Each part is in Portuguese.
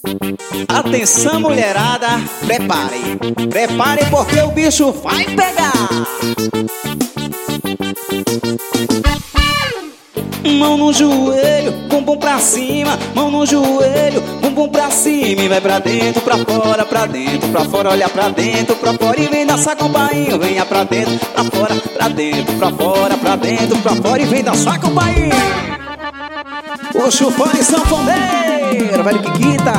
Atenção, mulherada, prepare, prepare porque o bicho vai pegar. Mão no joelho, bumbum pra cima. Mão no joelho, bumbum pra cima. E vai pra dentro, pra fora, pra dentro, pra fora. Olha pra dentro, pra fora e vem dançar com o bainho. Venha pra dentro, pra fora, pra dentro, pra fora, pra dentro, pra fora e vem dançar com o bainho. O chufone sanfoneiro, velho Kikita.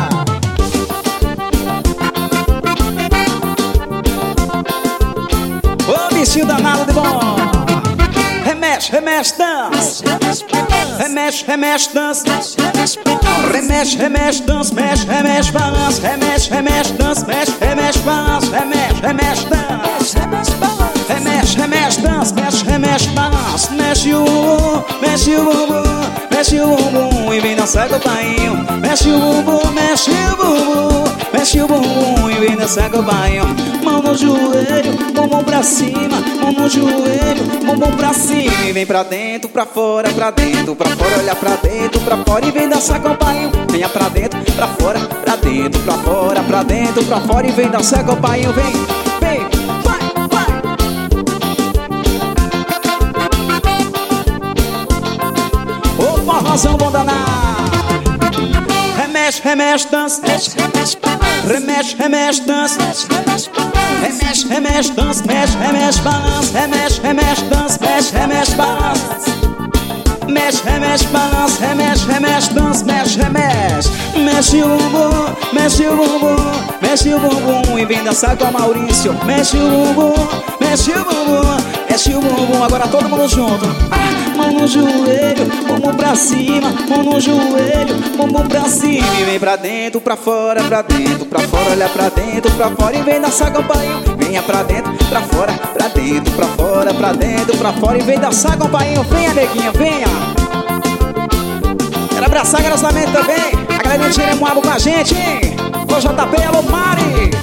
Ô bichinho danado de bom. Remexe, remexe, dança. Remexe, remexe, dança. Remexe, remexe, dança. Mexe, remexe, balança. Remexe, remexe, dança. Mexe, remexe, balança. Remexe, remexe, dança. Remexe, remexe, dança. Mexe, remexe, balança. Mexe o bumbum, mexe o bumbum, mexe o bumbum e vem dançar com o bainho. Mexe o bumbum, mexe o bumbum, mexe o bumbum e vem dançar com o bainho. Mão no joelho, bumbum pra cima. Mão no joelho, bumbum pra cima e vem pra dentro, pra fora, pra dentro, pra fora. Olha pra dentro, pra fora e vem dançar com o bainho. Venha pra dentro, pra fora, pra dentro, pra fora, pra dentro, pra fora e vem dançar com o bainho. Vem, vem, vai, vai. Ô forrozão bom danado. Remexe, remexe, dança. Remexe, remexe, dança. Remexe, remexe, dança. Mexe, remexe, balança. Remexe, remexe, dança. Mexe, remexe, balança. Mexe, remexe, balança. Remexe, remexe, dança. Mexe, remexe. Mexe o bumbum, mexe o bumbum, mexe o bumbum e vem dançar com a Maurício. Mexe o bumbum, mexe o bumbum, mexe o bumbum. Agora todo mundo junto. Mão no joelho, bumbum pra cima. Mão no joelho, bumbum pra cima e vem pra dentro, pra fora, pra dentro, pra fora. Olha pra dentro, pra fora e vem dançar com o bainho. Venha pra dentro, pra fora, pra dentro, pra fora, pra dentro, pra fora e vem dançar com o bainho. Venha, neguinha, venha. Quero abraçar engraçamento também. A galera do Tiremoabo com a gente, hein? O JP, alô Mari.